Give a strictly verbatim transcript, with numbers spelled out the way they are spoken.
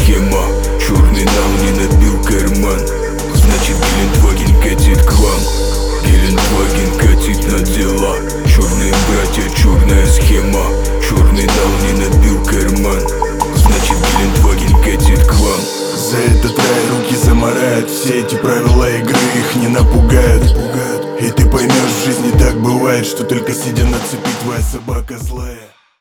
схема. Черный нал не набил карман, значит Гелендваген катит к вам. Гелендваген катит на дела. Черные братья, черная схема. Черный нал не набил карман, значит Гелендваген катит к вам. За этот рай руки замарают, все эти правила игры их не напугают. И ты поймешь, в жизни так бывает, что только сидя на цепи твоя собака злая.